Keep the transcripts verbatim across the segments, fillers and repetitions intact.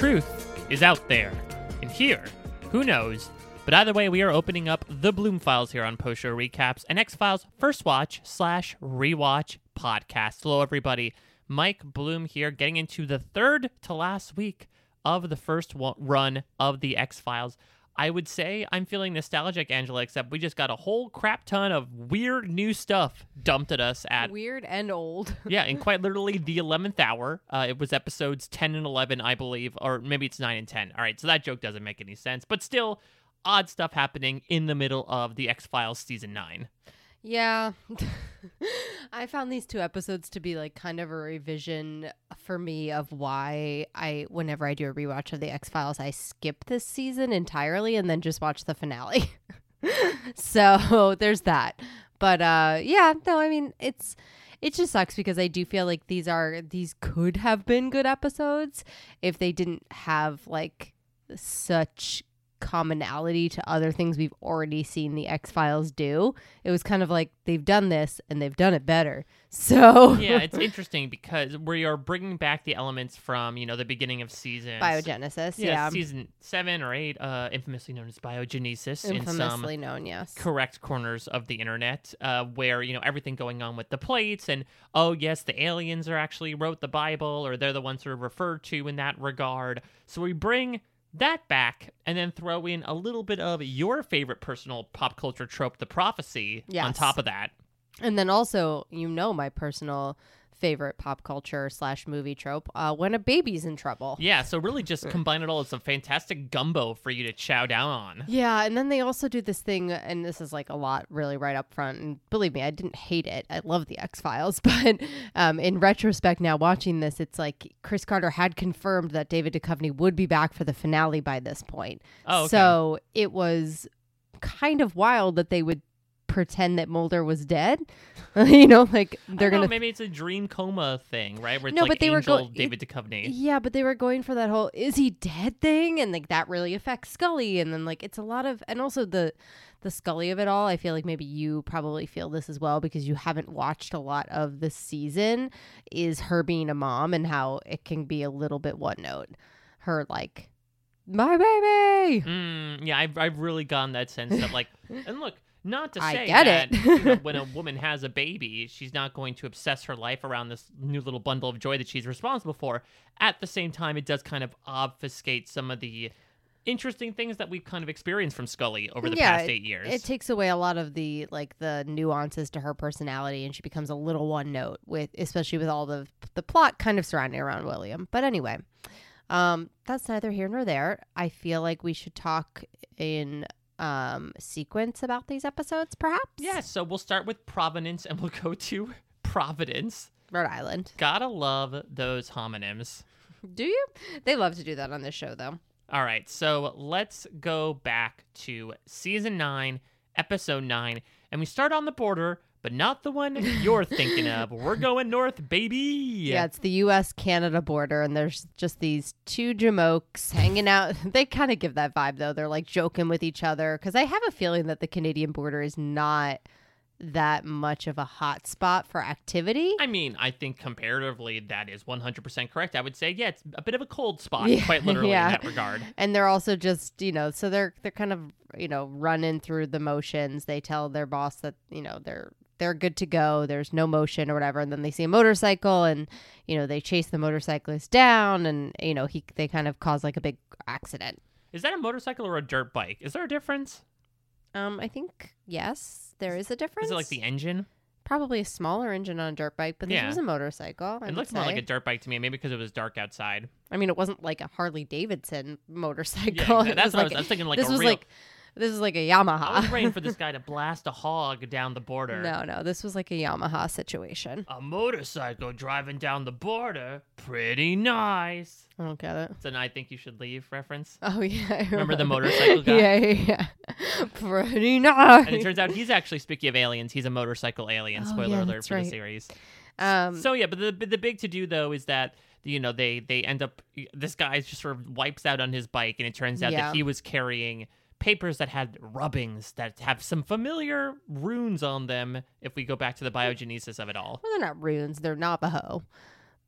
truth is out there. And here, who knows? But either way, we are opening up the Bloom Files here on Post Show Recaps, an X-Files First Watch slash Rewatch podcast. Hello, everybody. Mike Bloom here, getting into the third to last week of the first run of the X-Files. I would say I'm feeling nostalgic, Angela, except we just got a whole crap ton of weird new stuff dumped at us at... Weird and old. yeah, in quite literally the eleventh hour. Uh, it was episodes ten and eleven, I believe, or maybe it's nine and ten. All right, so that joke doesn't make any sense, but still, odd stuff happening in the middle of the X-Files season nine. Yeah. I found these two episodes to be like kind of a revision for me of why I, whenever I do a rewatch of the X-Files, I skip this season entirely and then just watch the finale. So there's that. But uh, yeah, no, I mean, it's, it just sucks because I do feel like these are, these could have been good episodes if they didn't have like such commonality to other things we've already seen the X-Files do. It was kind of like they've done this and they've done it better. So yeah, it's interesting because we are bringing back the elements from, you know, the beginning of season Biogenesis, yeah, yeah. season seven or eight, uh, infamously known as Biogenesis, infamously in some known, yes, correct corners of the internet, uh, where, you know, everything going on with the plates and, oh yes, the aliens are actually wrote the Bible, or they're the ones who are referred to in that regard. So we bring that back and then throw in a little bit of your favorite personal pop culture trope, the prophecy, yes, on top of that. And then also, you know, my personal favorite pop culture slash movie trope, uh, when a baby's in trouble. Yeah, so really just combine it all as a fantastic gumbo for you to chow down on. Yeah, and then they also do this thing, and this is like a lot really right up front, and believe me, I didn't hate it. I love the X-Files, but um, in retrospect now watching this, it's like Chris Carter had confirmed that David Duchovny would be back for the finale by this point. Oh, okay. So it was kind of wild that they would pretend that Mulder was dead. You know, like they're know, gonna maybe it's a dream coma thing, right? Where it's no, like but they Angel were go- David it, Duchovny. Yeah, but they were going for that whole "is he dead" thing, and like that really affects Scully, and then like it's a lot of, and also the the Scully of it all. I feel like maybe you probably feel this as well because you haven't watched a lot of the season. Is her being a mom and how it can be a little bit one note. Her like, my baby. Mm, yeah, I've I've really gotten that sense that like, and look. Not to I say get that it. you know, when a woman has a baby, she's not going to obsess her life around this new little bundle of joy that she's responsible for. At the same time, it does kind of obfuscate some of the interesting things that we've kind of experienced from Scully over the yeah, past eight years. It, it takes away a lot of the like the nuances to her personality, and she becomes a little one note with, especially with all the the plot kind of surrounding around William. But anyway, um, that's neither here nor there. I feel like we should talk in um sequence about these episodes, perhaps. Yeah, so we'll start with Providence and we'll go to Providence, Rhode Island. Gotta love those homonyms. Do you? They love to do that on this show, though. All right, so let's go back to season nine, episode nine, and we start on the border, but not the one you're thinking of. We're going north, baby. Yeah, it's the U S Canada border, and there's just these two jamokes hanging out. They kind of give that vibe, though. They're like joking with each other, because I have a feeling that the Canadian border is not that much of a hot spot for activity. I mean, I think comparatively that is one hundred percent correct. I would say, yeah, it's a bit of a cold spot, Yeah, quite literally yeah. in that regard. And they're also just, you know, so they're they're kind of, you know, running through the motions. They tell their boss that, you know, they're they're good to go. There's no motion or whatever. And then they see a motorcycle and, you know, they chase the motorcyclist down and, you know, he they kind of cause like a big accident. Is that a motorcycle or a dirt bike? Is there a difference? Um, I think, yes, there is a difference. Is it like the engine? Probably a smaller engine on a dirt bike, but this Yeah. was a motorcycle. I It would looks more like say. a dirt bike to me, maybe because it was dark outside. I mean, it wasn't like a Harley Davidson motorcycle. Yeah, It that's was what I like was, I was thinking like this a was real... like this is like a I Yamaha. was waiting for this guy to blast a hog down the border. No, no, this was like a Yamaha situation. A motorcycle driving down the border. Pretty nice. I don't get it. It's an I Think You Should Leave reference. Oh yeah, I Remember the motorcycle guy? Yeah, yeah, yeah. Pretty nice. And it turns out he's actually, speaking of aliens, he's a motorcycle alien. Oh, Spoiler yeah, alert that's for the right. series. Um, So yeah, but the the big to do though is that you know they they end up this guy just sort of wipes out on his bike, and it turns out Yeah. that he was carrying papers that had rubbings that have some familiar runes on them. If we go back to the biogenesis of it all, well, they're not runes; they're Navajo.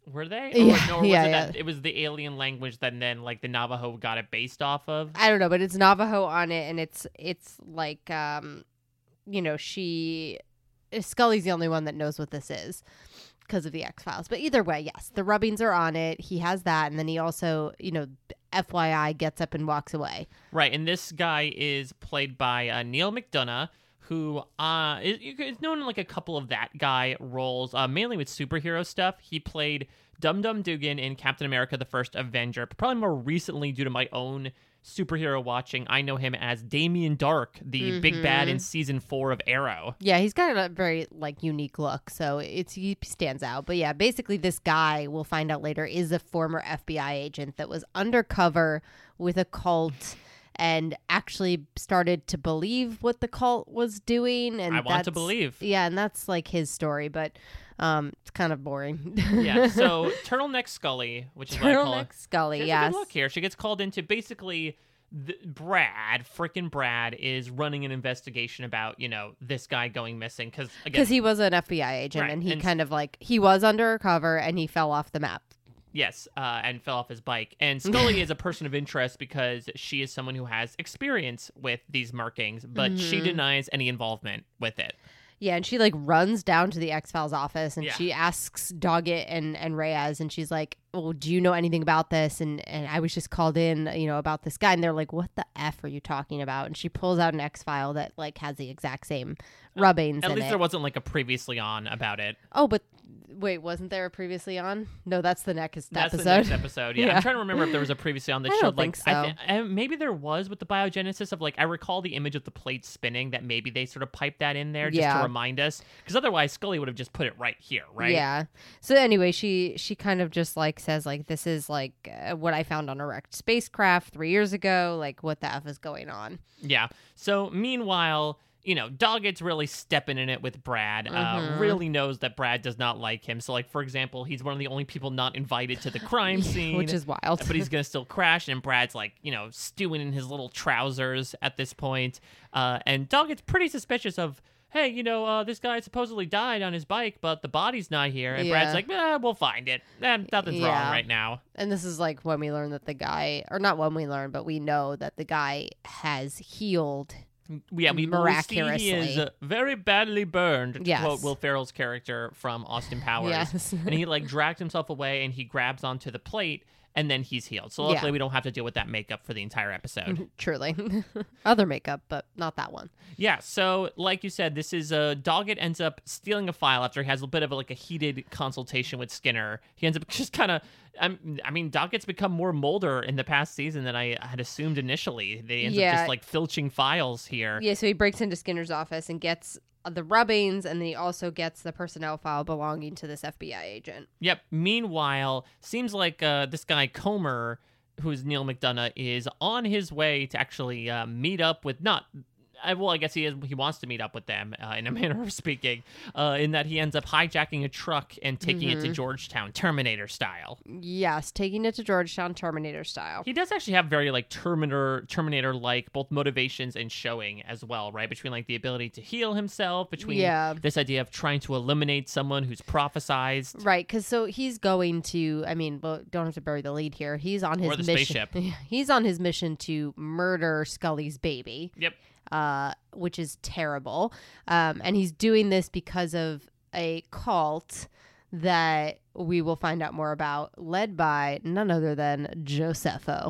Were they? Yeah, Or, or was yeah, it yeah. that it was the alien language that then like the Navajo got it based off of? I don't know, but it's Navajo on it, and it's it's like um, you know, she Scully's the only one that knows what this is because of the X-Files. But either way, yes, the rubbings are on it. He has that, and then he also, you know, F Y I, gets up and walks away. Right, and this guy is played by uh, Neil McDonough, who uh, is, is known in like a couple of that guy roles, uh, mainly with superhero stuff. He played Dum Dum Dugan in Captain America: The First Avenger, but probably more recently due to my own superhero watching, I know him as Damien Dark, the Mm-hmm. big bad in season four of Arrow. Yeah, he's got a very like unique look, so it's he stands out. But yeah, basically this guy, we'll find out later, is a former F B I agent that was undercover with a cult and actually started to believe what the cult was doing. And I want to that's- believe. Yeah, and that's like his story, but um, it's kind of boring. Yeah, so Turtleneck Scully, which is what I call her. Turtleneck Scully, She has a yes. good look here. She gets called into basically the, Brad, frickin' Brad, is running an investigation about, you know, this guy going missing. Because, again, Because he was an F B I agent, Right, and he and- kind of like, he was undercover, and he fell off the map. yes, uh, and fell off his bike. And Scully is a person of interest because she is someone who has experience with these markings, but Mm-hmm. she denies any involvement with it. Yeah, and she like runs down to the X-Files office and Yeah. she asks Doggett and, and Reyes, and she's like, "Oh, do you know anything about this?" And and I was just called in, you know, about this guy, and they're like, "What the F are you talking about?" And she pulls out an X-File that like has the exact same rubbings At in least it. there wasn't like a previously on about it. Oh, but wait, wasn't there a previously on? No, that's the next That's episode. the next episode. Yeah. Yeah. I'm trying to remember if there was a previously on that I showed don't like think so. I thi- uh, maybe there was with the biogenesis of like I recall the image of the plate spinning that maybe they sort of piped that in there just Yeah. to remind us because otherwise Scully would have just put it right here, right? Yeah. So anyway, she she kind of just like says like, "This is like uh, what I found on a wrecked spacecraft three years ago. Like, what the F is going on?" Yeah. So meanwhile, you know, Doggett's really stepping in it with Brad. Uh, Mhm. really knows that Brad does not like him. So, like for example, he's one of the only people not invited to the crime scene, Which is wild. but he's gonna still crash. And Brad's like, you know, stewing in his little trousers at this point. Uh, and Doggett's pretty suspicious of. Hey, you know, uh, this guy supposedly died on his bike, but the body's not here. And Brad's Yeah. like, eh, we'll find it. Eh, nothing's wrong Yeah. right now. And this is like when we learn that the guy, or not when we learn, but we know that the guy has healed. Yeah, we, we see he Miraculously. is uh, very badly burned, to Yes. quote Will Ferrell's character from Austin Powers. Yes. And he, like, dragged himself away, and he grabs onto the plate, and then he's healed. So Yeah. luckily we don't have to deal with that makeup for the entire episode. Truly. Other makeup, but not that one. Yeah, so like you said, this is uh, Doggett ends up stealing a file after he has a bit of a, like a heated consultation with Skinner. He ends up just kind of, um, I mean, Doggett's become more Mulder in the past season than I had assumed initially. They end Yeah. up just like filching files here. Yeah, so he breaks into Skinner's office and gets the rubbings, and then he also gets the personnel file belonging to this F B I agent. Yep. Meanwhile, seems like uh, this guy Comer, who's Neil McDonough, is on his way to actually uh, meet up with not. I, well, I guess he is. He wants to meet up with them, uh, in a manner of speaking, uh, in that he ends up hijacking a truck and taking it to Georgetown, Terminator style. Yes, taking it to Georgetown, Terminator style. He does actually have very like Terminator, Terminator-like both motivations and showing as well, right? Between like the ability to heal himself, between Yeah. this idea of trying to eliminate someone who's prophesized. Right, because so he's going to, I mean, well, don't have to bury the lead here. He's on his Or the mission. spaceship. He's on his mission to murder Scully's baby, Yep. uh, which is terrible. Um, and he's doing this because of a cult that we will find out more about, led by none other than Josepho.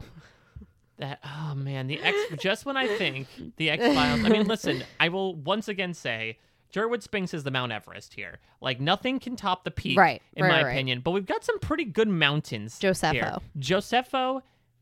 That oh man, the X. Just when I think the X Files. I mean, listen. I will once again say, Jerwood Spinks is the Mount Everest here. Like nothing can top the peak, Right, in right, my right. opinion. But we've got some pretty good mountains. Josepho. here. Josepho.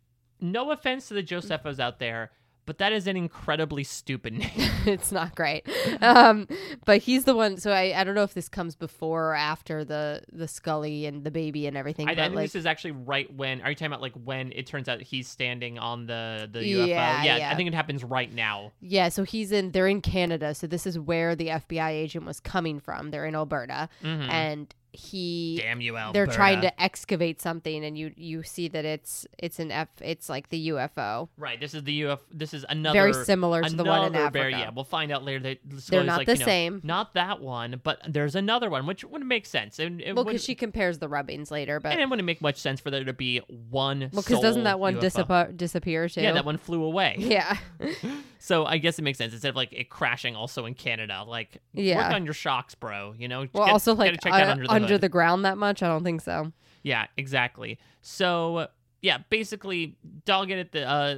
No offense to the Josephos out there, but that is an incredibly stupid name. It's not great. Um, but he's the one. So I, I don't know if this comes before or after the, the Scully and the baby and everything. I, I but think like, this is actually right when. Are you talking about like when it turns out he's standing on the the U F O? Yeah, yeah, yeah. I think it happens right now. yeah, so he's in, they're in Canada. So this is where the F B I agent was coming from. They're in Alberta. Mhm. And he Damn you, Alberta. they're trying to excavate something, and you you see that it's it's an F it's like the U F O. Right. This is the U F. This is another Very similar to the one in another Africa. bear, yeah, we'll find out later that They're Scully's not like, the you know, same. Not that one, but there's another one, which would make sense. And it Well, wouldn't- because she compares the rubbings later, but and it wouldn't make much sense for there to be one. well, because doesn't that one U F O. disappear disappear too? Yeah, that one flew away. Yeah. So I guess it makes sense instead of like it crashing also in Canada. Like, Yeah. work on your shocks, bro. You know, Well, Get- also gotta like check that uh, under the under hood. the ground that much? I don't think so. Yeah, exactly. So yeah, basically, Doggett at the. Uh,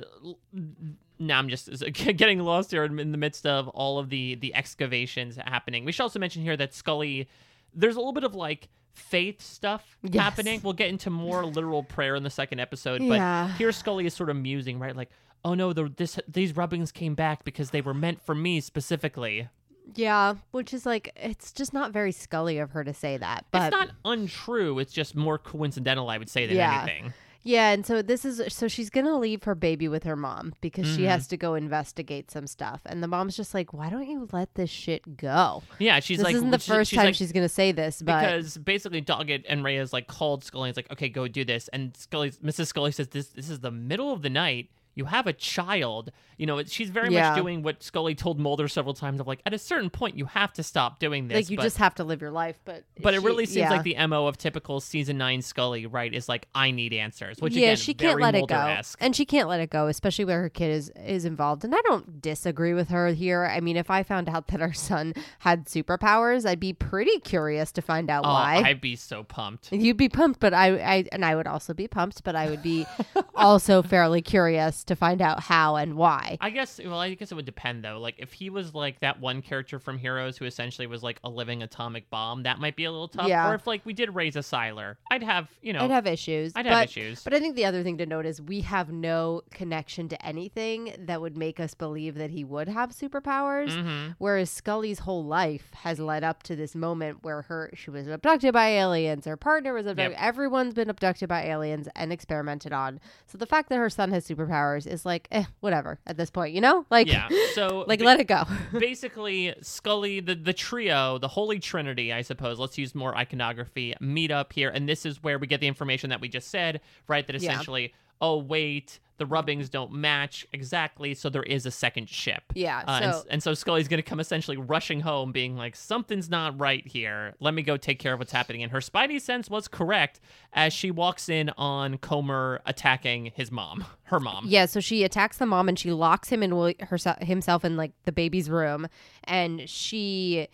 now I'm just getting lost here in the midst of all of the the excavations happening. We should also mention here that Scully. There's a little bit of like faith stuff Yes. happening. We'll get into more literal prayer in the second episode, Yeah. but here Scully is sort of musing, right? Like, oh no, the, this these rubbings came back because they were meant for me specifically. Yeah, which is like it's just not very Scully of her to say that. But It's not untrue. It's just more coincidental, I would say, than Yeah. anything. yeah, and so this is so she's gonna leave her baby with her mom because she Mhm. has to go investigate some stuff, and the mom's just like, "Why don't you let this shit go?" Yeah, she's this like, isn't the she- first she's time like, she's gonna say this, but because basically Doggett and Reyes like called Scully and it's like, okay, go do this. And Scully, Missus Scully says, this this is the middle of the night. You have a child. You know, it- she's very Yeah. much doing what Scully told Mulder several times of like, at a certain point, you have to stop doing this. like you but, just have to live your life. But but it she- really seems yeah. like the M O of typical season nine Scully, right? Is like, I need answers. Which yeah, again, she can't very let it go, Mulder-esque. and she can't let it go, especially where her kid is is involved. And I don't disagree with her here. I mean, if I found out that our son had superpowers, I'd be pretty curious to find out Oh, why. I'd be so pumped. You'd be pumped, but I, I, and I would also be pumped, but I would be also fairly curious to find out how and why. I guess, well, I guess it would depend, though. Like, if he was, like, that one character from Heroes who essentially was, like, a living atomic bomb, that might be a little tough. Yeah. Or if, like, we did raise a Siler, I'd have, you know, I'd have issues. I'd but, have issues. But I think the other thing to note is we have no connection to anything that would make us believe that he would have superpowers. Mhm. Whereas Scully's whole life has led up to this moment where her she was abducted by aliens, her partner was abducted. Yep. Everyone's been abducted by aliens and experimented on. So the fact that her son has superpowers is like, eh, whatever at this point, you know? Like, Yeah, so like ba- let it go. basically, Scully, the, the trio, the Holy Trinity, I suppose, let's use more iconography, meet up here. And this is where we get the information that we just said, right? That Yeah. essentially, oh, wait, the rubbings don't match exactly, so there is a second ship. Yeah, Uh, and, so- s- and so Scully's going to come essentially rushing home, being like, something's not right here. Let me go take care of what's happening. And her spidey sense was correct as she walks in on Comer attacking his mom, her mom. Yeah, so she attacks the mom and she locks him in Will- herself himself in like the baby's room, and she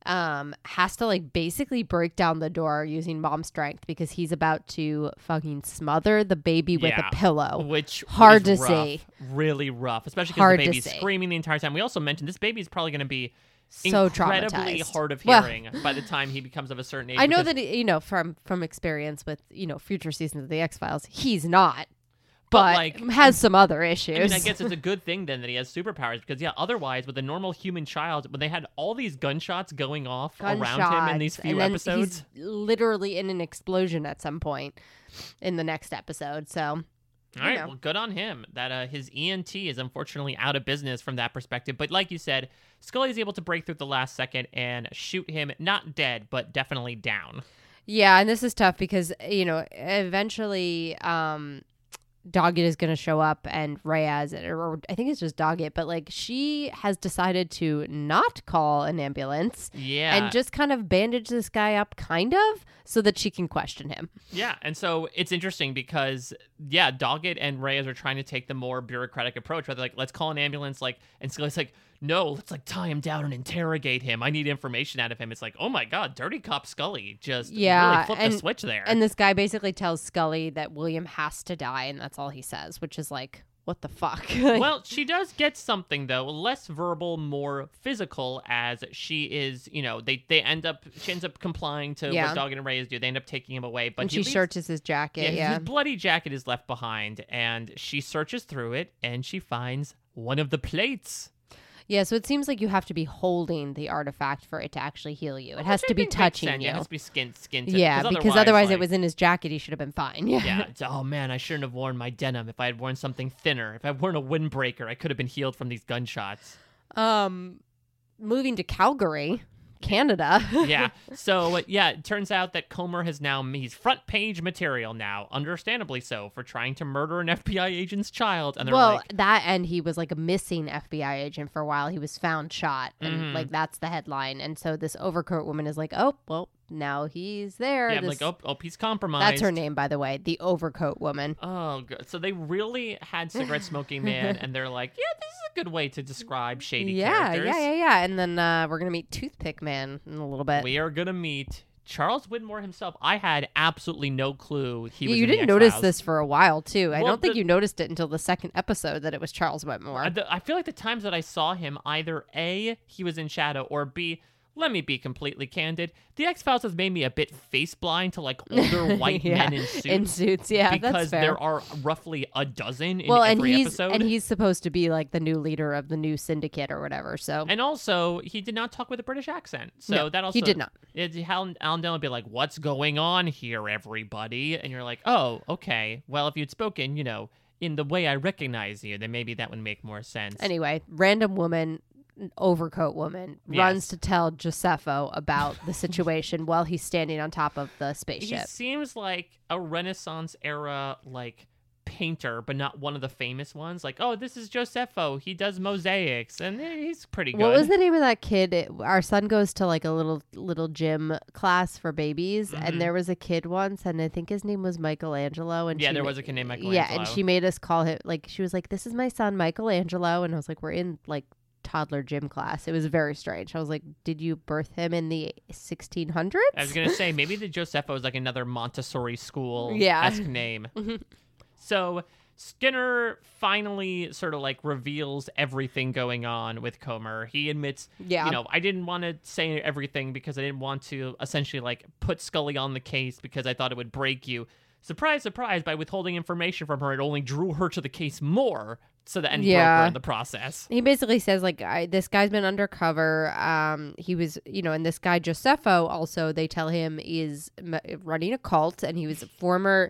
um has to like basically break down the door using mom strength because he's about to fucking smother the baby with Yeah, a pillow. Which Hard is to rough, see. Really rough, especially because Hard the to baby's see. screaming the entire time. We also mentioned this baby is probably going to be So incredibly traumatized. hard of Well- hearing by the time he becomes of a certain age. I know because- that you know from from experience with you know future seasons of the X-Files, he's not, But, but, like, has some other issues. I mean, I guess it's a good thing then that he has superpowers because, yeah, otherwise, with a normal human child, when they had all these gunshots going off around him in these Gunshots, few and then episodes. he's literally in an explosion at some point in the next episode. So, All right, know. well, good on him. That uh, his E N T is unfortunately out of business from that perspective. But like you said, Scully is able to break through at the last second and shoot him, not dead, but definitely down. yeah, and this is tough because, you know, eventually um, Doggett is going to show up and Reyes, or I think it's just Doggett, but like she has decided to not call an ambulance Yeah. and just kind of bandage this guy up, kind of, so that she can question him. Yeah, and so it's interesting because, yeah, Doggett and Reyes are trying to take the more bureaucratic approach, where they're like, let's call an ambulance, like, and Scully's like, no, let's like tie him down and interrogate him. I need information out of him. It's like, oh my god, dirty cop Scully just Yeah, really flipped and- the switch there. And this guy basically tells Scully that William has to die, and that's all he says, which is like, what the fuck? Well, she does get something though, less verbal, more physical, as she is, you know, they they end up she ends up complying to Yeah. what Doggett and Reyes do. They end up taking him away, but and he she leaves- searches his jacket. Yeah, Yeah, his bloody jacket is left behind, and she searches through it, and she finds one of the plates. yeah. So it seems like you have to be holding the artifact for it to actually heal you. It Which has I to be think makes touching sense. you. Yeah, it has to be skin, skin to Yeah, because otherwise it like- was in his jacket. He should have been fine. Yeah. Yeah, it's, oh man, I shouldn't have worn my denim. If I had worn something thinner, if I had worn a windbreaker, I could have been healed from these gunshots. Um, moving to Calgary, Canada. Yeah. So, yeah, it turns out that Comer has now, he's front page material now, understandably so, for trying to murder an F B I agent's child. And they're well, like, that and he was like a missing F B I agent for a while. He was found shot. And Mhm. like that's the headline. And so this overcoat woman is like, oh, well, now he's there. yeah, I'm This- like, oh, oh, he's compromised. That's her name, by the way, the overcoat woman. Oh, good. So they really had cigarette smoking man, and they're like, yeah, this is a good way to describe shady Yeah, characters. yeah, yeah, yeah. And then uh, we're gonna meet Toothpick Man in a little bit. We are gonna meet Charles Widmore himself. I had absolutely no clue he Yeah, was. you in the didn't notice X-Files. this for a while too. I Well, don't think the- you noticed it until the second episode that it was Charles Uh, Whitmore. the- I feel like the times that I saw him, either A, he was in shadow, or B, let me be completely candid, the X-Files has made me a bit face blind to like older white Yeah, men in suits. in suits, yeah, because that's fair. there are roughly a dozen in well, and every he's episode. and he's supposed to be like the new leader of the new syndicate or whatever. So And also, he did not talk with a British accent. So No, that also he did not. It, Alan, Alan Dillon would be like, "What's going on here, everybody?" And you're like, "Oh, okay. Well, if you'd spoken, you know, in the way I recognize you, then maybe that would make more sense." anyway, random woman, overcoat woman, Yes. runs to tell Josepho about the situation while he's standing on top of the He spaceship. seems like a Renaissance era like painter, but not one of the famous ones. Like, oh, this is Josepho. He does mosaics, and eh, he's pretty good. What was the name of that kid? It, our son goes to like a little little gym class for babies, Mhm. and there was a kid once, and I think his name was Michelangelo. And Yeah, she there ma- was a kid named Yeah, Michelangelo. and she made us call him like she was like, "This is my son Michelangelo," and I was like, "We're in like toddler gym class." It was very strange. I was like, "Did you birth him in the sixteen hundreds?" I was gonna say maybe the Josepho is like another Montessori school Yeah. esque name. So Skinner finally sort of like reveals everything going on with Comer. He admits, Yeah. you know, I didn't want to say everything because I didn't want to essentially like put Scully on the case because I thought it would break you. Surprise, surprise, by withholding information from her, it only drew her to the case more, so that and broke Yeah. her in the process. He basically says like, I, "This guy's been undercover. Um, he was, you know, and this guy Josepho also, they tell him, is m- running a cult, and he was a former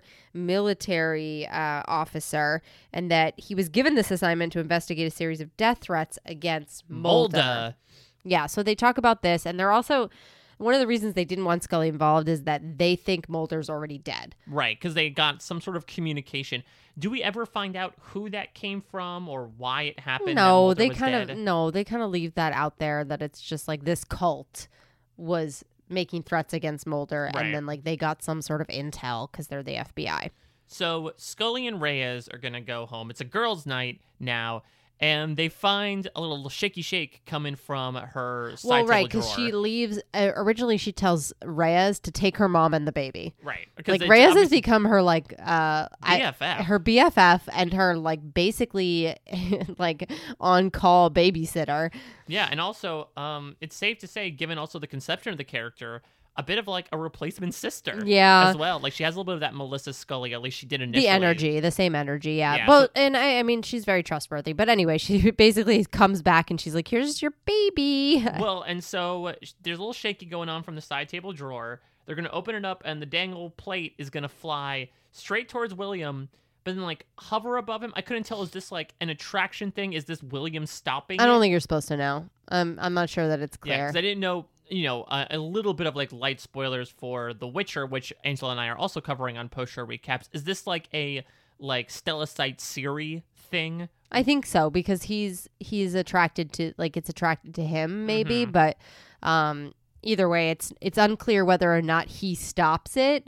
military uh, officer, and that he was given this assignment to investigate a series of death threats against Mulder." Mulder. Yeah, so they talk about this, and they're also one of the reasons they didn't want Scully involved is that they think Mulder's already dead. Right, because they got some sort of communication. Do we ever find out who that came from or why it happened? that No, Mulder they was kind dead? of no, they kind of leave that out there that it's just like this cult was making threats against Mulder, Right. and then like they got some sort of intel because they're the F B I. So Scully and Reyes are gonna go home. It's a girls' night now, and they find a little shaky shake coming from her side Well, table right, because drawer. she leaves. Uh, originally, she tells Reyes to take her mom and the baby. right, because Like it's Reyes has obviously become her like uh I- B F F. her B F F and her like basically like on call babysitter. Yeah, and also, um, it's safe to say, given also the conception of the character, a bit of like a replacement sister. Yeah. as well. Like she has a little bit of that Melissa Scully. At least she did initially. The energy, the same energy, yeah. Yeah, Well, so- and I, I mean, she's very trustworthy. But anyway, she basically comes back and she's like, "Here's your baby." Well, and so uh, sh- there's a little shaky going on from the side table drawer. They're going to open it up, and the dangle plate is going to fly straight towards William, but then, like, hover above him. I couldn't tell, is this, like, an attraction thing? Is this William stopping I don't it? think you're supposed to know. Um, I'm not sure that it's Yeah, clear. because I didn't know, you know, uh, a little bit of, like, light spoilers for The Witcher, which Angela and I are also covering on post-show recaps. Is this, like, a, like, Stellacite Siri thing? I think so because he's he's attracted to like it's attracted to him maybe, Mhm. but um, either way, it's it's unclear whether or not he stops it.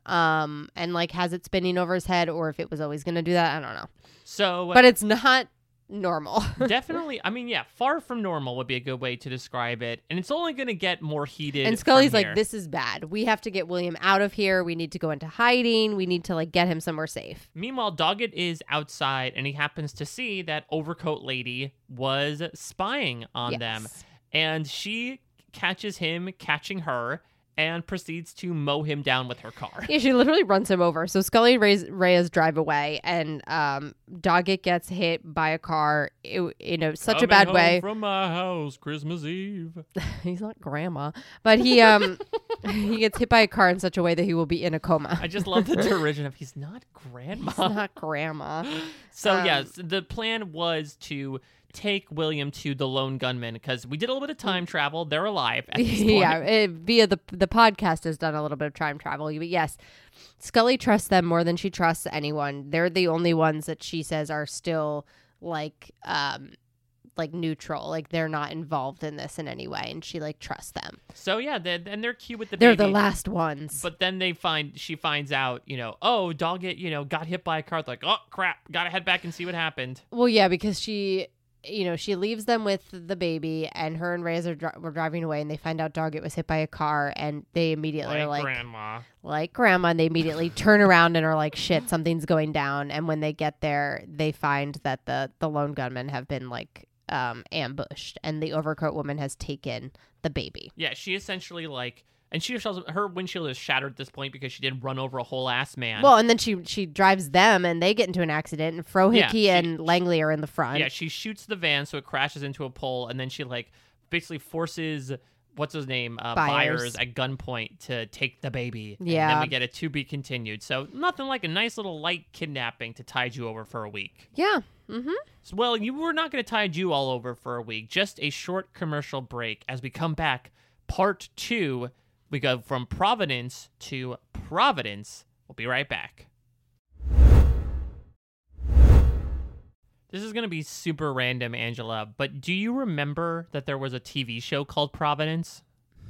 Um, and like has it spinning over his head or if it was always going to do that. I don't know. So, But it's not normal. definitely, I mean, yeah, far from normal would be a good way to describe it. And it's only going to get more heated. And Scully's from like, here. "This is bad. We have to get William out of here. We need to go into hiding. We need to like get him somewhere safe." Meanwhile, Doggett is outside and he happens to see that Overcoat Lady was spying on them. Yes. And she catches him catching her and proceeds to mow him down with her car. Yeah, she literally runs him over. So Scully and Reyes, Reyes drive away, and um, Doggett gets hit by a car in, in a, such a bad Coming way. home from my house Christmas Eve. He's not grandma, but he um he gets hit by a car in such a way that he will be in a coma. I just love the derision of he's not grandma. He's not grandma. So Um, yes, the plan was to take William to the lone gunman because we did a little bit of time travel. They're alive at this point. Yeah, it, via the the podcast has done a little bit of time travel. But yes, Scully trusts them more than she trusts anyone. They're the only ones that she says are still like um like neutral, like they're not involved in this in any way, and she like trusts them. So yeah, they're, and they're cute with the They're baby. the last ones. But then they find she finds out, you know, oh, Doggett, you know, got hit by a car. They're like, oh crap, gotta head back and see what happened. Well, yeah, because she, you know, she leaves them with the baby, and her and Reyes are dri- were driving away, and they find out Doggett was hit by a car, and they immediately Like are like, grandma. like grandma, and they immediately turn around and are like, shit, something's going down. And when they get there, they find that the the lone gunmen have been like um, ambushed, and the overcoat woman has taken the baby. Yeah, she essentially like. And she her windshield is shattered at this point because she did run over a whole ass man. Well, and then she she drives them, and they get into an accident, and Frohickey Yeah, she- and Langley are in the front. Yeah, she shoots the van so it crashes into a pole, and then she like basically forces what's his name uh, Byers. Byers at gunpoint to take the baby. Yeah. And then we get a to be continued. So nothing like a nice little light kidnapping to tide you over for a week. Yeah. Mm-hmm. So, well, you were not going to tide you all over for a week. Just a short commercial break as we come back. Part two. We go from Providence to Providence. We'll be right back. This is going to be super random, Angela, but do you remember that there was a T V show called Providence?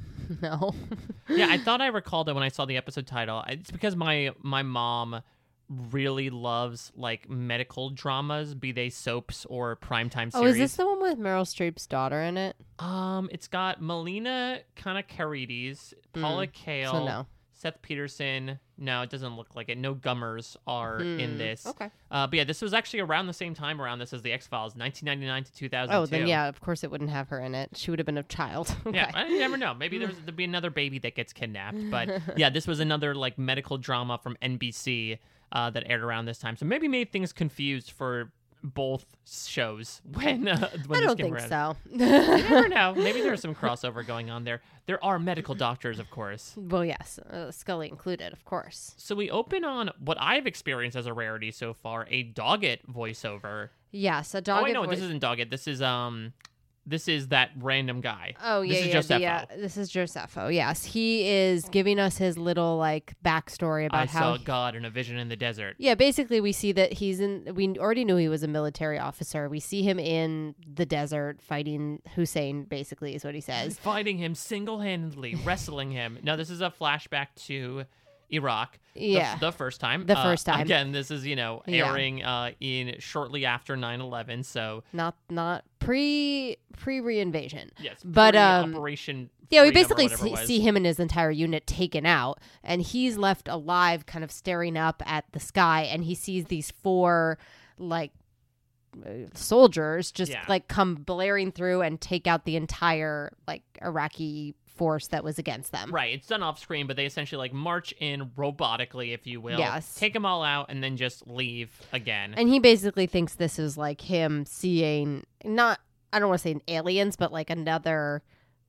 No. Yeah, I thought I recalled it when I saw the episode title. It's because my my mom really loves like medical dramas, be they soaps or primetime series. Oh, is this the one with Meryl Streep's daughter in it? Um, it's got Melina Kanakarides, Paula Mm, Kale, so no. Seth Peterson. No, it doesn't look like it. No Gummers are in Hmm, this. okay. Uh, but yeah, this was actually around the same time around this as the X-Files, nineteen ninety-nine to two thousand two. Oh, then yeah, of course it wouldn't have her in it. She would have been a child. Okay. Yeah, I, you never know. Maybe there's there'd be another baby that gets kidnapped. But yeah, this was another like medical drama from N B C uh, that aired around this time. So maybe made things confused for both shows when uh, when I this don't came think around. so. You never know. Maybe there's some crossover going on there. There are medical doctors, of course. Well, yes, uh, Scully included, of course. So we open on what I've experienced as a rarity so far, a Doggett voiceover. Yes, a dog. oh wait, no, this isn't Doggett. This is um, this is that random guy. Oh yeah, this is yeah, Josepho. the, uh, this is Josepho. Yes, he is giving us his little like backstory about I how. saw God in a vision in the desert. Yeah, basically we see that he's in. We already knew he was a military officer. We see him in the desert fighting Hussein. Basically, is what he says. Fighting him single-handedly, wrestling him. No, this is a flashback to Iraq. the- Yeah. the, first time. The Uh, first time. Again, this is you know Yeah. airing uh, in shortly after nine eleven. So Not not pre pre reinvasion. yes, But, um, Operation. Yeah, we Freedom or basically whatever it see, was. see him and his entire unit taken out, and he's left alive, kind of staring up at the sky, and he sees these four like uh, soldiers just Yeah. like come blaring through and take out the entire like Iraqi force that was against them. Right, it's done off screen, but they essentially like march in robotically, if you will. Yes. Take them all out and then just leave again. And he basically thinks this is like him seeing not I don't want to say aliens, but like another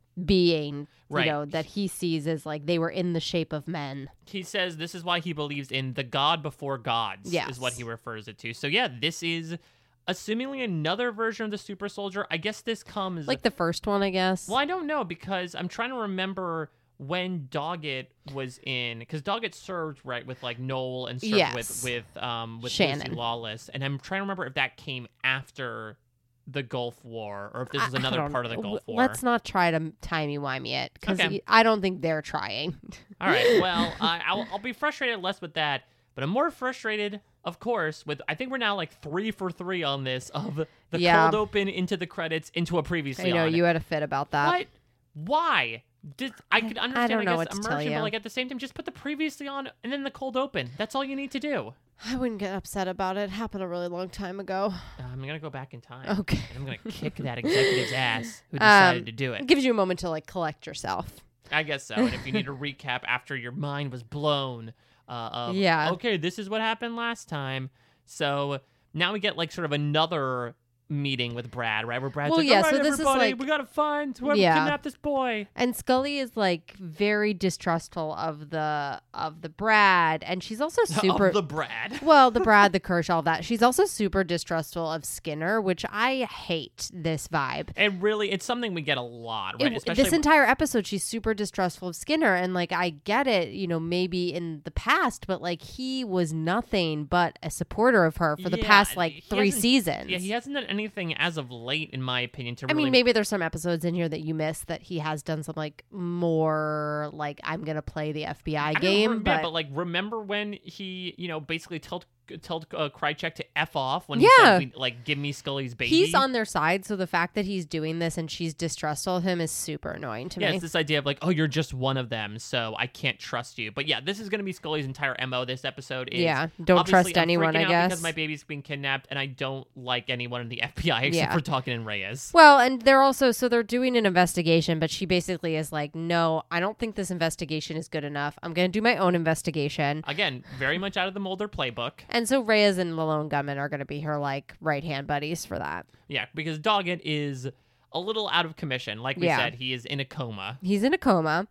being, Right. you know, that he sees as like they were in the shape of men. He says this is why he believes in the God before gods, Yes. is what he refers it to. So yeah, this is assumingly another version of the Super Soldier. I guess this comes Like the first one, I guess. well, I don't know because I'm trying to remember when Doggett was in because Doggett served right with like Noel and served Yes. with with um with Shannon. Lucy Lawless, and I'm trying to remember if that came after the Gulf War or if this is I- I another don't part of the know. Gulf War. Let's not try to timey-wimey it because Okay. I don't think they're trying. All right. Well, I I'll, I'll be frustrated less with that, but I'm more frustrated, of course, with I think we're now like three for three on this of the Yeah. cold open into the credits into a previously I know on. you had a fit about that. What? Why? Did I could understand? don't know I what guess to tell immersion, you. but like at the same time, just put the previously on and then the cold open. That's all you need to do. I wouldn't get upset about it. It happened a really long time ago. Uh, I'm gonna go back in time. Okay. And I'm gonna kick that executive's ass who decided Um, to do It it. gives you a moment to like collect yourself. I guess so. And if you need a recap after your mind was blown, uh, of, Yeah. okay, this is what happened last time. So now we get like sort of another meeting with Brad, right? Where Brad's well, like, yeah, all right, so this everybody, is like, we gotta find whoever yeah. kidnapped this boy. And Scully is like very distrustful of the of the Brad, and she's also super Of the Brad. well, the Brad, the Kirsch, all that. She's also super distrustful of Skinner, which I hate this vibe. And really, it's something we get a lot, right? It, Especially this entire episode, she's super distrustful of Skinner, and like I get it, you know, maybe in the past, but like he was nothing but a supporter of her for the Yeah, past like he three hasn't- seasons. Yeah, he hasn't done anything as of late, in my opinion, to I really. mean, maybe there's some episodes in here that you missed that he has done some like more like I'm gonna play the F B I, I don't game, remember, but, yeah, but like remember when he, you know, basically told told uh, Krychek to F off when Yeah. he said, we, like, give me Scully's baby. he's on their side. So the fact that he's doing this and she's distrustful of him is super annoying to Yeah, me. it's this idea of like, oh, you're just one of them, so I can't trust you. But yeah, this is going to be Scully's entire M O this episode. Is Yeah, don't obviously trust I'm anyone, freaking I out guess. because my baby's being kidnapped, and I don't like anyone in the F B I except Yeah. for Dawkins and Reyes. Well, and they're also, so they're doing an investigation, but she basically is like, no, I don't think this investigation is good enough. I'm going to do my own investigation. Again, very much out of the Mulder playbook. And so Reyes and Malone Gummin are going to be her like right hand buddies for that. Yeah, because Doggett is a little out of commission. Like we Yeah. said, he is in a coma. He's in a coma.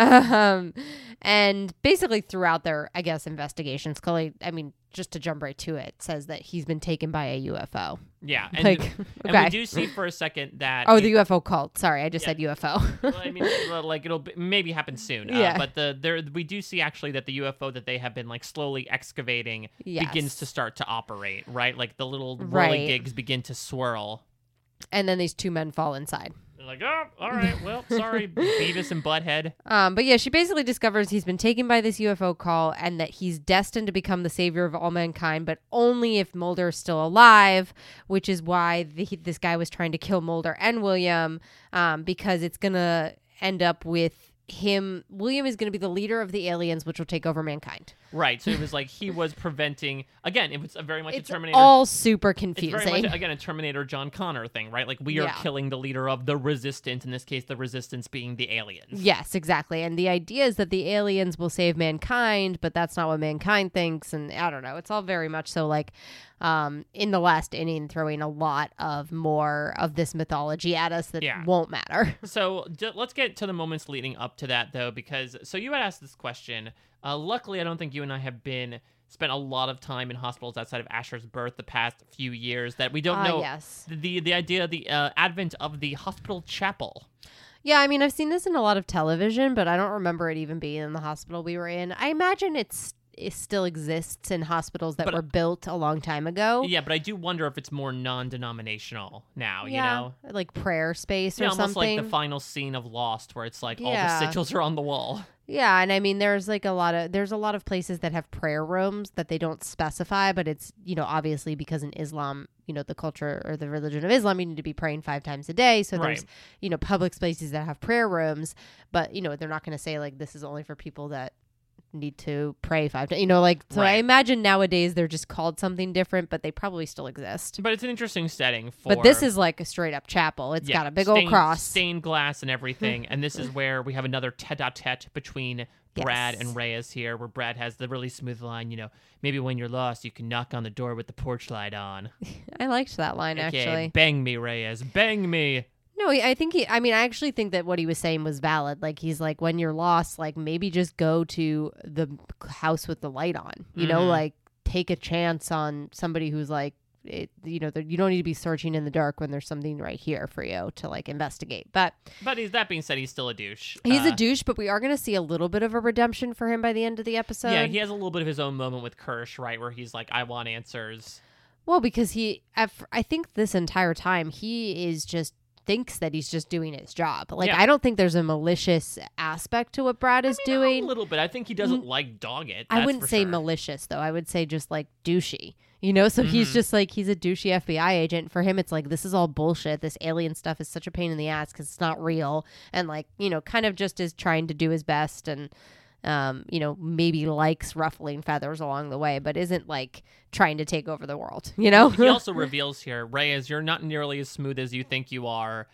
Um, and basically throughout their, I guess, investigation, Scully, I mean, just to jump right to it, says that he's been taken by a U F O. Yeah, and, Like, and we okay. do see for a second that. Oh, he- the U F O cult. Sorry, I just Yeah. said U F O. well, I mean, well, like it'll be, maybe happen soon. Uh, Yeah. But the there we do see actually that the U F O that they have been like slowly excavating Yes. begins to start to operate. Right, like the little Right. whirligigs begin to swirl. And then these two men fall inside. They're like, oh, all right, well, sorry, Beavis and Butthead. Um, but yeah, she basically discovers he's been taken by this U F O call and that he's destined to become the savior of all mankind, but only if Mulder is still alive, which is why the, this guy was trying to kill Mulder and William, um, because it's going to end up with him. William is going to be the leader of the aliens, which will take over mankind. Right, so it was like he was preventing. Again, it was a very much It's a Terminator. all super It's confusing. very much, again, a Terminator John Connor thing, right? Like, we are Yeah. killing the leader of the Resistance, in this case, the Resistance being the aliens. Yes, exactly. And the idea is that the aliens will save mankind, but that's not what mankind thinks. And I don't know. It's all very much so like um, in the last inning, throwing a lot of more of this mythology at us that Yeah. won't matter. So d- let's get to the moments leading up to that, though, because so you had asked this question. Uh, luckily, I don't think you and I have been spent a lot of time in hospitals outside of Asher's birth the past few years that we don't Ah, know yes. the the idea, the uh, advent of the hospital chapel. Yeah, I mean, I've seen this in a lot of television, but I don't remember it even being in the hospital we were in. I imagine it's it still exists in hospitals that But- were built a long time ago. Yeah, but I do wonder if it's more non-denominational now. Yeah, You know, like prayer space or yeah, almost something. like the final scene of Lost, where it's like all Yeah. the sigils are on the wall. Yeah, and I mean there's like a lot of there's a lot of places that have prayer rooms that they don't specify, but it's, you know, obviously because in Islam, you know, the culture or the religion of Islam, you need to be praying five times a day. So there's, Right. you know, public spaces that have prayer rooms, but you know, they're not going to say like this is only for people that need to pray five times, you know, like, so I Right. imagine nowadays they're just called something different, but they probably still exist. But it's an interesting setting for. But this is like a straight up chapel. It's yeah, got a big old stained- cross. stained glass and everything, and this is where we have another tete-a-tete between Brad Yes. and Reyes here, where Brad has the really smooth line, you know, maybe when you're lost, you can knock on the door with the porch light on. I liked that line Okay, actually. bang me, Reyes, bang me. No, I think he, I mean, I actually think that what he was saying was valid. Like, he's like, when you're lost, like, maybe just go to the house with the light on, you know, Mhm. like, take a chance on somebody who's like, it, you know, you don't need to be searching in the dark when there's something right here for you to, like, investigate. But But he's, that being said, he's still a douche. he's Uh, a douche, but we are going to see a little bit of a redemption for him by the end of the episode. Yeah, he has a little bit of his own moment with Kirsch, right, where he's like, I want answers. Well, because he, at f- I think this entire time, he is just thinks that he's just doing his job. Like, Yeah. I don't think there's a malicious aspect to what Brad is I mean, doing. a little bit. I think he doesn't like Doggett. I that's wouldn't for say sure. malicious, though. I would say just like douchey, you know? So he's Mhm. just like, he's a douchey F B I agent. For him, it's like, this is all bullshit. This alien stuff is such a pain in the ass because it's not real. And like, you know, kind of just is trying to do his best and, um, you know, maybe likes ruffling feathers along the way, but isn't like trying to take over the world, you know? He also reveals here, Reyes, you're not nearly as smooth as you think you are.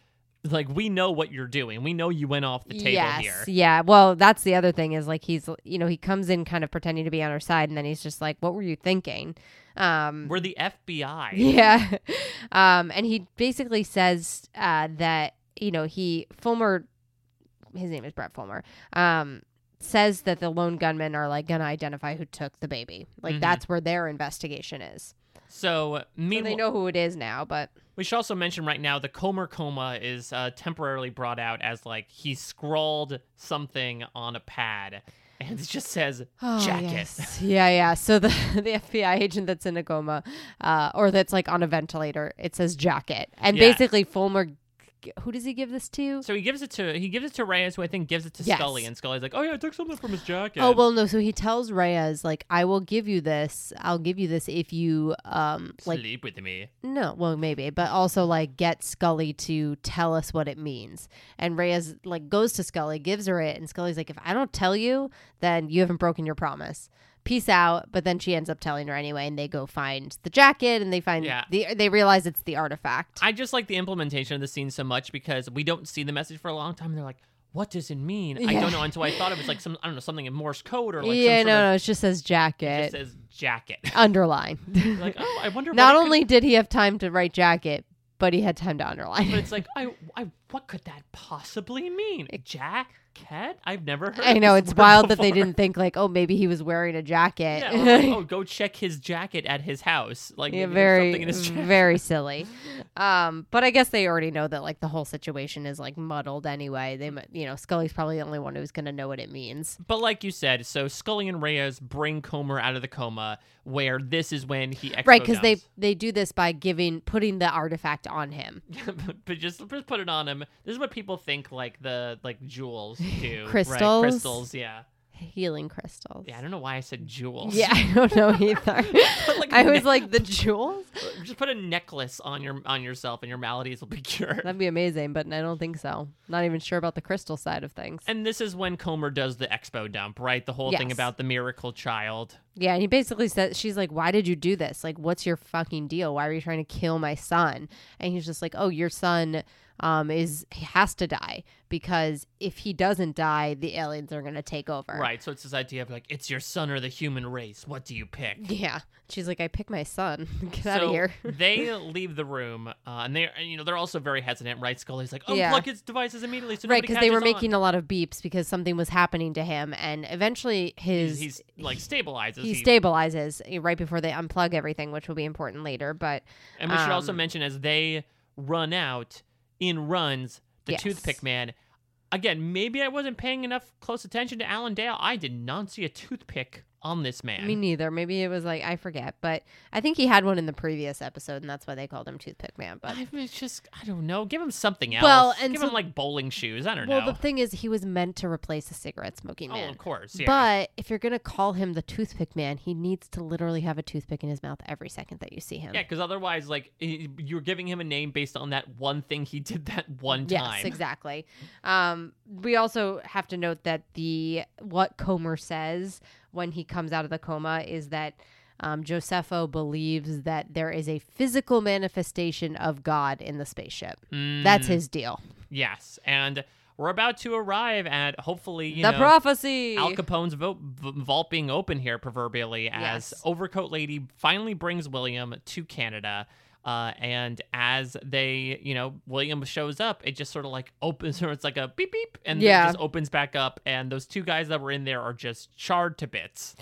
like, we know what you're doing. We know you went off the table yes, here. Yeah. Well, that's the other thing is like he's, you know, he comes in kind of pretending to be on her side, and then he's just like, "What were you thinking?" Um, We're the F B I. Yeah. um, and he basically says uh, that, you know, he, Fulmer, his name is Brett Fulmer, um, says that the lone gunmen are like going to identify who took the baby. Like Mm-hmm. that's where their investigation is. So, So meanwhile, they know who it is now, but we should also mention right now the Comer coma is uh, temporarily brought out as like he scrawled something on a pad. And it just says oh, jacket. yes. Yeah, yeah. So the the F B I agent that's in a coma, uh, or that's like on a ventilator, it says jacket. And Yeah. basically Fulmer, who does he give this to? So he gives it to he gives it to Reyes, who I think gives it to Yes. Scully, and Scully's like, "Oh yeah, I took something from his jacket." Oh, well, no. So he tells Reyes, like, I will give you this. I'll give you this if you, um, like, sleep with me. no, well, maybe, but also, like, get Scully to tell us what it means. And Reyes, like, goes to Scully, gives her it, and Scully's like, if I don't tell you, then you haven't broken your promise. Peace out. But then she ends up telling her anyway, and they go find the jacket, and they find Yeah. the they realize it's the artifact. I just like the implementation of the scene so much because we don't see the message for a long time. And they're like, "What does it mean?" I Yeah. don't know until I thought it was like some I don't know something in Morse code or like yeah, some no, sort no, of, it just says it jacket. just says jacket. Underline. Like, oh, I wonder. Not what it only could... did he have time to write jacket, but he had time to underline. but it's like, I, I, what could that possibly mean? Jacket? I've never heard. I know, this it's word wild that they before. didn't think like, oh, maybe he was wearing a jacket. Yeah, or like, oh, go check his jacket at his house. Like, Yeah, maybe there's very, something in his jacket. very silly. Um, but I guess they already know that like the whole situation is like muddled anyway. They, mi- you know, Scully's probably the only one who's gonna know what it means. But like you said, so Scully and Reyes bring Comer out of the coma, where this is when he expo Right, because they dumps. they do this by giving putting the artifact on him. but just, just put it on him. This is what people think like the like jewels do. right? Crystals? Crystals, yeah. Healing crystals. Yeah, I don't know why I said jewels. Yeah, I don't know either. like a I was ne- like the jewels. Just put a necklace on your on yourself and your maladies will be cured. That'd be amazing, but I don't think so. Not even sure about the crystal side of things. And this is when Comer does the expo dump, right? The whole thing Yes. about the miracle child. Yeah, and he basically said, she's like, why did you do this? Like, what's your fucking deal? Why are you trying to kill my son? And he's just like, oh, your son um, is he has to die because if he doesn't die, the aliens are going to take over. Right, so it's this idea of like, it's your son or the human race. What do you pick? Yeah. She's like, I pick my son. Get out So of here. they leave the room, uh, and they, you know, they're also very hesitant, right? Scully's like, "Unplug Yeah. his devices immediately." So Right, nobody because they were catches on. making a lot of beeps because something was happening to him, and eventually his He's, he's like stabilizes. he stabilizes eh, right before they unplug everything, which will be important later. But And we should also um, mention as they run out, in runs the Yes. toothpick man. Again, maybe I wasn't paying enough close attention to Alan Dale. I did not see a toothpick on this man. me neither. Maybe it was like I forget, but I think he had one in the previous episode, and that's why they called him Toothpick Man. But I was just, I don't know. Give him something else. Well, and give so- him like bowling shoes. I don't well, know. the thing is, he was meant to replace the cigarette smoking oh, man. of course. Yeah. But if you're gonna call him the Toothpick Man, he needs to literally have a toothpick in his mouth every second that you see him. yeah, because otherwise, like, y- you're giving him a name based on that one thing he did that one time. Yes, exactly. Um, we also have to note that the what Comer says when he comes out of the coma is that um, Josepho believes that there is a physical manifestation of God in the spaceship. That's Mm, his deal. Yes, and we're about to arrive at hopefully you the know prophecy. Al Capone's vo- v- vault being open here, proverbially, as Yes. Overcoat Lady finally brings William to Canada. Uh, and as they, you know, William shows up, it just sort of like opens, or it's like a beep beep, and then Yeah. it just opens back up, and those two guys that were in there are just charred to bits.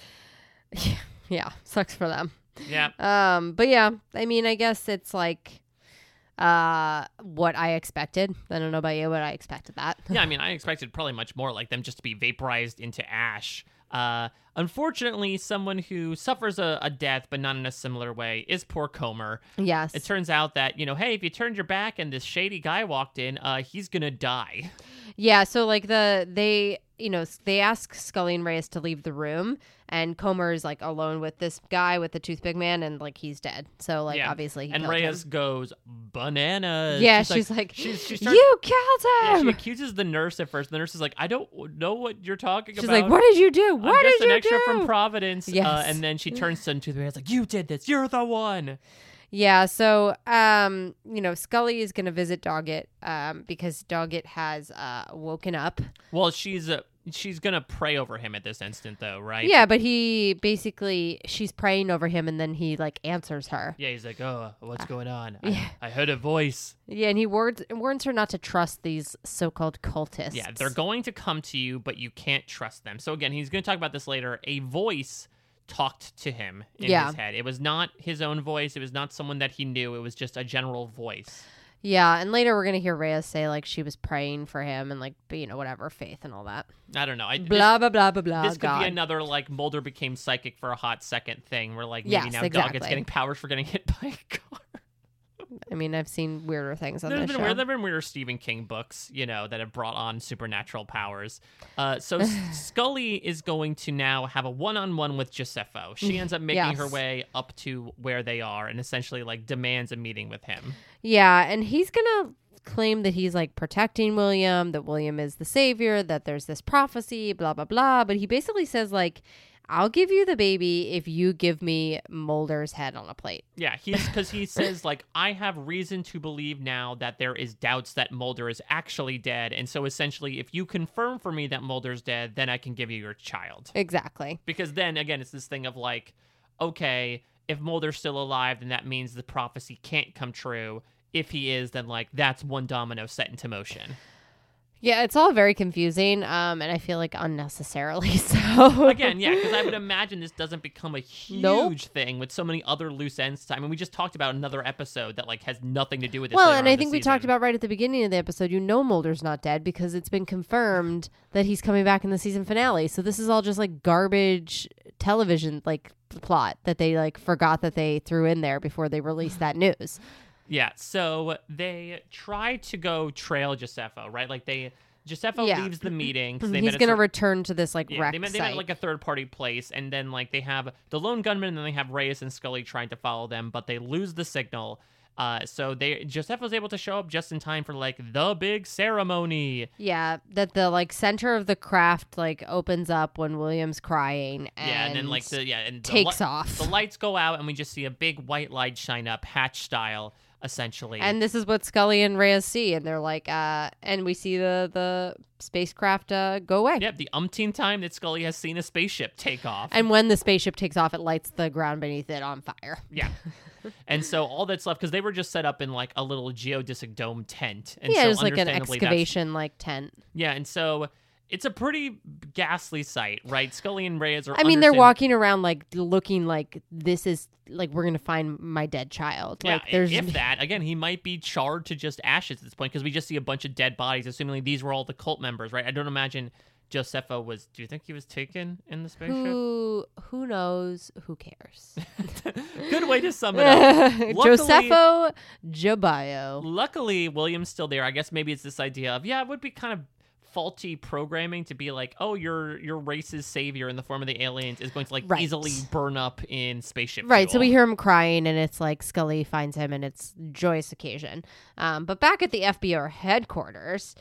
Yeah, sucks for them. Yeah. Um, but yeah, I mean, I guess it's like uh what I expected. I don't know about you, but I expected that. Yeah, I mean, I expected probably much more like them just to be vaporized into ash. Uh, unfortunately, someone who suffers a, a death, but not in a similar way, is poor Comer. Yes. It turns out that, you know, hey, if you turned your back and this shady guy walked in, uh, he's gonna die. Yeah, so like the they you know s- they ask Scully and Reyes to leave the room, and Comer is like alone with this guy with the toothpick man, and like he's dead. So like Yeah. obviously he And killed Reyes him. goes bananas. Yeah, she's, she's like, she's, she starts, you killed yeah, him. she accuses the nurse at first. The nurse is like, I don't know what you're talking She's about. like, what did you do? I'm What just did an you extra do? from Providence. Yes. Uh, and then she turns to the toothpick. It's like, you did this. You're the one. Yeah, so um, you know, Scully is going to visit Doggett um because Doggett has uh woken up. Well, she's uh, she's gonna pray over him at this instant, though, right? Yeah, but he basically she's praying over him, and then he like answers her. Yeah, he's like, "Oh, what's going on? Yeah. I, I heard a voice." Yeah, and he warns warns her not to trust these so-called cultists. Yeah, they're going to come to you, but you can't trust them. So again, he's going to talk about this later. A voice talked to him in Yeah. his head. It was not his own voice. It was not someone that he knew. It was just a general voice. Yeah, and later we're gonna hear Reyes say like she was praying for him and like you know whatever faith and all that. I don't know. I, Blah this, blah blah blah blah. This could God. be another like Mulder became psychic for a hot second thing, where like maybe Yes, now exactly. Doggett's getting powers for getting hit by a car. I mean, I've seen weirder things on There's this been show. weird, there've been weirder Stephen King books, you know, that have brought on supernatural powers. Uh, so S- Scully is going to now have a one-on-one with Josepho. She ends up making Yes. her way up to where they are and essentially like demands a meeting with him. Yeah, and he's gonna claim that he's like protecting William, that William is the savior, that there's this prophecy, blah blah blah. But he basically says like, "I'll give you the baby if you give me Mulder's head on a plate." Yeah, he's because he says like, I have reason to believe now that there is doubts that Mulder is actually dead, and so essentially, if you confirm for me that Mulder's dead, then I can give you your child. Exactly. Because then again, it's this thing of like, okay, if Mulder's still alive, then that means the prophecy can't come true. If he is, then like that's one domino set into motion. Yeah, it's all very confusing, um, and I feel like unnecessarily so. Again, yeah, because I would imagine this doesn't become a huge Nope. thing with so many other loose ends. I mean, we just talked about another episode that like has nothing to do with this. Well, later and on I in the think we season. talked about right at the beginning of the episode, you know Mulder's not dead because it's been confirmed that he's coming back in the season finale. So this is all just like garbage television like plot that they like forgot that they threw in there before they released that news. Yeah, so they try to go trail Josepho, right? Like they, Josepho Yeah. leaves the meeting. 'cause they He's met at going to cer- return to this like Yeah, wreck they met, they met site. at like a third party place, and then like they have the lone gunman, and then they have Reyes and Scully trying to follow them, but they lose the signal. Uh, so they Josepho's able to show up just in time for like the big ceremony. Yeah, that the like center of the craft like opens up when William's crying and, yeah, and then like the yeah and takes the, li- off. The lights go out, and we just see a big white light shine up, Hatch style, essentially. And this is what Scully and Reyes see, and they're like, uh, and we see the the spacecraft uh, go away. Yep, the umpteenth time that Scully has seen a spaceship take off. And when the spaceship takes off, it lights the ground beneath it on fire. Yeah. And so all that's left, because they were just set up in like a little geodesic dome tent. And yeah, so just like an understandably that's- excavation like tent. Yeah, and so it's a pretty ghastly sight, right? Scully and Reyes are I mean, they're understand- walking around like looking like this is like we're gonna find my dead child. Yeah, Like there's if that, again, he might be charred to just ashes at this point, because we just see a bunch of dead bodies, assuming these were all the cult members, right? I don't imagine Josepho was, do you think he was taken in the spaceship? who who knows? Who cares? Good way to sum it up. Luckily- Josepho Jobayo. Luckily, William's still there. I guess maybe it's this idea of, yeah, it would be kind of faulty programming to be like, oh, your your race's savior in the form of the aliens is going to like Right. easily burn up in spaceship Right, so fuel. we hear him crying, and it's like Scully finds him, and it's joyous occasion. Um, but back at the F B I headquarters,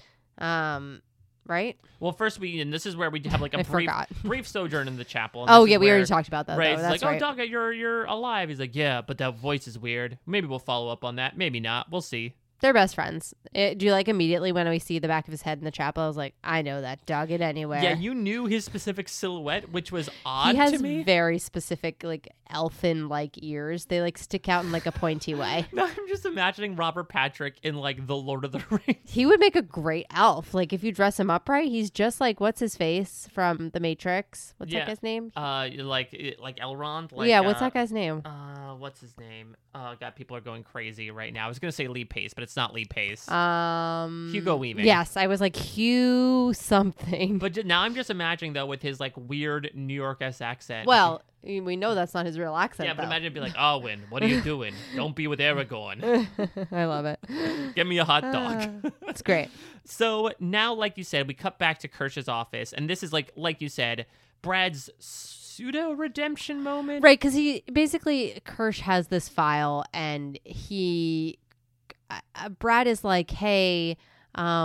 um, right? Well, first we, and this is where we have like a I brief, forgot. brief sojourn in the chapel. And Oh this yeah, is we already where talked about that. Reyes Though. is That's like, right. oh, Doggett, you're you're alive. He's like, yeah, but that voice is weird. Maybe we'll follow up on that. Maybe not. We'll see. They're best friends. It, do you like immediately when we see the back of his head in the chapel? I was like, I know that dog it anywhere. Yeah, you knew his specific silhouette, which was odd he has to me. very specific like elfin like ears. They like stick out in like a pointy way. No, I'm just imagining Robert Patrick in like the Lord of the Rings. He would make a great elf. Like if you dress him up right, he's just like what's his face from The Matrix. What's Yeah. that guy's name? Uh, like like Elrond. Like, yeah, what's uh, that guy's name? Uh, what's his name? Oh God, people are going crazy right now. I was gonna say Lee Pace, but it's not Lee Pace. Um, Hugo Weaving. Yes, I was like Hugh something. But ju- now I'm just imagining though with his like weird New York-esque accent. Well, we know that's not his real accent. yeah, but though. imagine it'd be like, Arwen, what are you doing? Don't be with Aragorn. I love it. Get me a hot dog. Uh, it's great. So now, like you said, we cut back to Kirsch's office, and this is like, like you said, Brad's pseudo redemption moment. Right, because he basically Kirsch has this file, and he uh, Brad is like, hey, um,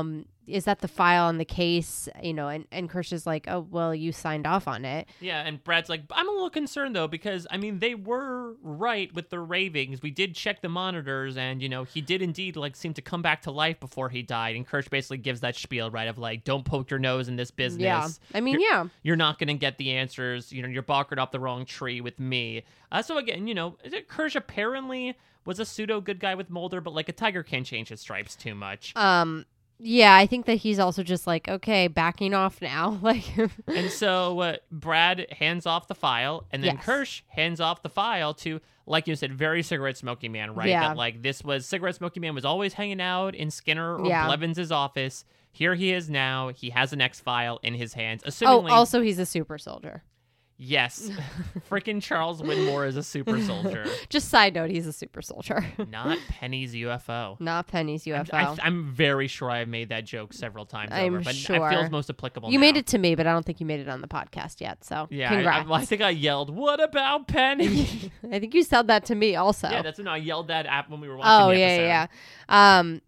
is that the file in the case? You know, and, and Kirsch is like, oh, well, you signed off on it. Yeah, and Brad's like, I'm a little concerned, though, because, I mean, they were right with the ravings. We did check the monitors, and, you know, he did indeed, like, seem to come back to life before he died. And Kirsch basically gives that spiel, right, of, like, don't poke your nose in this business. Yeah, I mean, you're, yeah. You're not going to get the answers. You know, you're barking up the wrong tree with me. Uh, so, again, you know, Kirsch apparently was a pseudo-good guy with Mulder, but, like, a tiger can't change his stripes too much. Um... Yeah, I think that he's also just like, okay, backing off now. Like, and so uh, Brad hands off the file, and then yes. Kirsch hands off the file to, like you said, very cigarette smoking man, right? Yeah. That like this was cigarette smoking man was always hanging out in Skinner or yeah. Blevins' office. Here he is now. He has an X file in his hands. Oh, Assumingly, also he's a super soldier. Yes, freaking Charles Widmore is a super soldier. Just side note, he's a super soldier. Not Penny's U F O. Not Penny's U F O. I'm, I, I'm very sure I've made that joke several times I'm over, but sure. it feels most applicable You now. made it to me, but I don't think you made it on the podcast yet. So yeah, congrats. I, I, I think I yelled, "What about Penny?" I think you said that to me also. Yeah, that's when I yelled that at when we were watching oh, the yeah, episode. yeah, yeah. Um,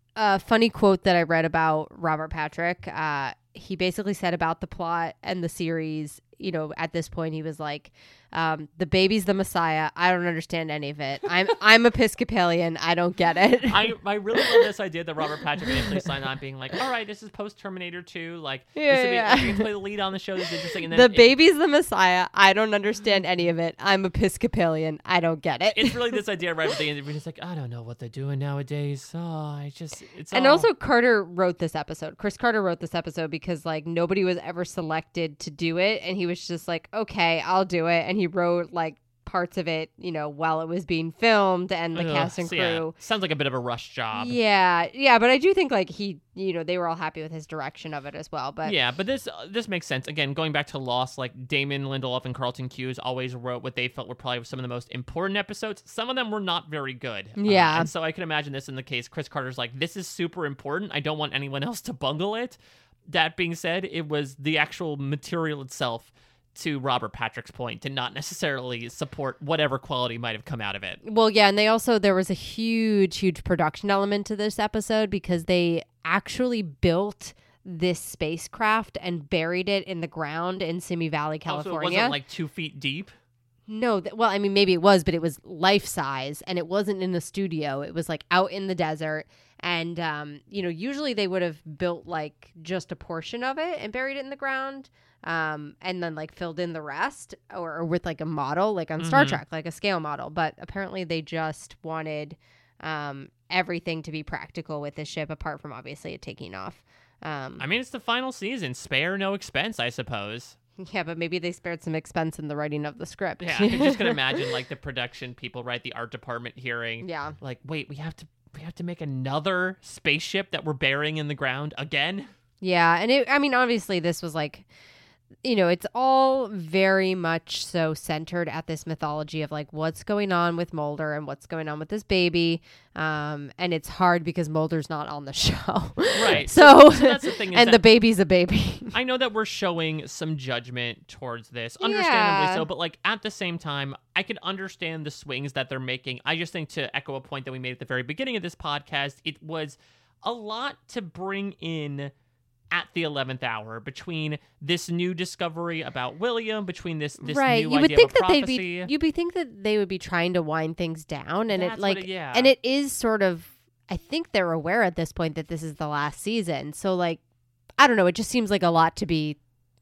a funny quote that I read about Robert Patrick. Uh, he basically said about the plot and the series, you know, at this point he was like, um, the baby's the Messiah. I don't understand any of it. I'm I'm Episcopalian. I don't get it. I, I really love this idea that Robert Patrick initially signed on being like, all right, this is post Terminator two. Like, Yeah, this would be, yeah. like, you can play the lead on the show. This is interesting. And then the it- baby's the Messiah. I don't understand any of it. I'm Episcopalian. I don't get it. It's really this idea right at the end. We're just like, I don't know what they're doing nowadays. Oh, I just, it's And all... also Carter wrote this episode. Chris Carter wrote this episode because like nobody was ever selected to do it. And he was just like, okay, I'll do it. And he wrote like parts of it, you know, while it was being filmed and the Ugh, cast and so crew. yeah, sounds like a bit of a rush job. Yeah. Yeah. But I do think like he, you know, they were all happy with his direction of it as well. But Yeah, but this uh, this makes sense. Again, going back to Lost, like Damon Lindelof and Carlton Cuse always wrote what they felt were probably some of the most important episodes. Some of them were not very good. Uh, Yeah. and so I can imagine this in the case. Chris Carter's like, this is super important. I don't want anyone else to bungle it. That being said, it was the actual material itself, to Robert Patrick's point, to not necessarily support whatever quality might have come out of it. Well, yeah, and they also, there was a huge, huge production element to this episode because they actually built this spacecraft and buried it in the ground in Simi Valley, California. Also, it wasn't like two feet deep. No, th- well, I mean, maybe it was, but it was life size and it wasn't in the studio. It was like out in the desert. And, um, you know, usually they would have built like just a portion of it and buried it in the ground. Um, and then like filled in the rest or, or with like a model, like on Star Mhm. Trek, like a scale model. But apparently they just wanted um, everything to be practical with the ship, apart from obviously it taking off. Um, I mean, it's the final season. Spare no expense, I suppose. yeah, but maybe they spared some expense in the writing of the script. Yeah, I can just can imagine like the production people, right? The art department hearing, Yeah. like, wait, we have to we have to make another spaceship that we're burying in the ground again. Yeah, and it, I mean, obviously, this was like, you know, it's all very much so centered at this mythology of like what's going on with Mulder and what's going on with this baby. Um, and it's hard because Mulder's not on the show. Right. So, So that's the thing is and that- the baby's a baby. I know that we're showing some judgment towards this, understandably Yeah. so, but like at the same time, I could understand the swings that they're making. I just think, to echo a point that we made at the very beginning of this podcast, it was a lot to bring in at the eleventh hour, between this new discovery about William, between this this right. new You would idea think of a that they'd prophecy. be, you'd be think that they would be trying to wind things down. And That's it what like, it- yeah. and it is sort of, I think they're aware at this point that this is the last season. So like, I don't know. It just seems like a lot to be,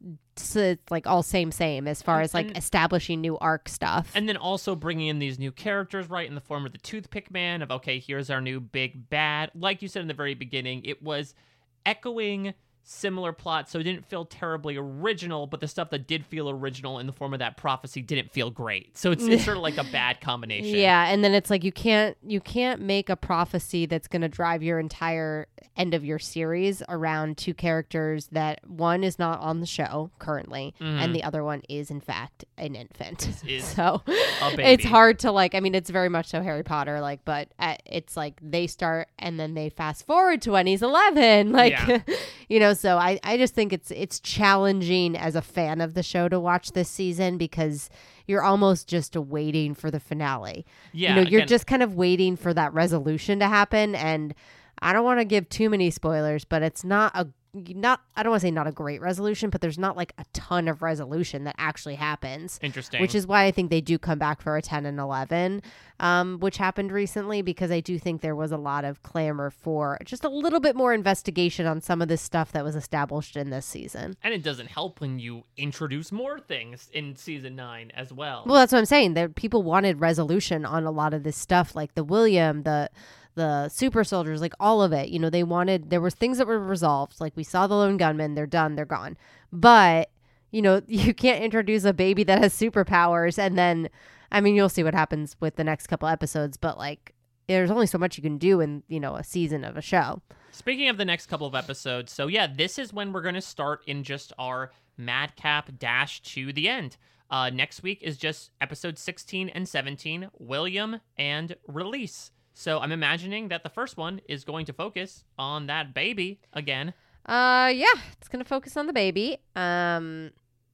so it's like all same, same as far And- as like and- establishing new arc stuff. And then also bringing in these new characters, right, in the form of the Toothpick Man, of, okay, here's our new big bad. Like you said in the very beginning, it was echoing similar plots, so it didn't feel terribly original, but the stuff that did feel original in the form of that prophecy didn't feel great. So it's, it's sort of like a bad combination. Yeah, and then it's like you can't you can't make a prophecy that's going to drive your entire end of your series around two characters that one is not on the show currently, Mhm. and the other one is in fact an infant. Is so a baby. it's hard to like. I mean, it's very much so Harry Potter, like, but uh, it's like they start and then they fast forward to when he's eleven, like, Yeah. you know. So I I just think it's it's challenging as a fan of the show to watch this season because you're almost just waiting for the finale. Yeah, you know, you're again- just kind of waiting for that resolution to happen. And I don't want to give too many spoilers, but it's not a not I don't want to say not a great resolution, but there's not like a ton of resolution that actually happens. Interesting. Which is why I think they do come back for a ten and eleven, um, which happened recently, because I do think there was a lot of clamor for just a little bit more investigation on some of this stuff that was established in this season. And it doesn't help when you introduce more things in season nine as well. Well, that's what I'm saying. That people wanted resolution on a lot of this stuff, like the William, the the super soldiers, like all of it. You know, they wanted, there was things that were resolved. Like we saw the lone gunman, they're done, they're gone. But, you know, you can't introduce a baby that has superpowers and then, I mean, you'll see what happens with the next couple episodes, but like there's only so much you can do in, you know, a season of a show. Speaking of the next couple of episodes, so yeah, this is when we're going to start in just our madcap dash to the end. Uh, next week is just episode sixteen and seventeen, William and Release. So I'm imagining that the first one is going to focus on that baby again. Uh, yeah, it's going to focus on the baby. Um,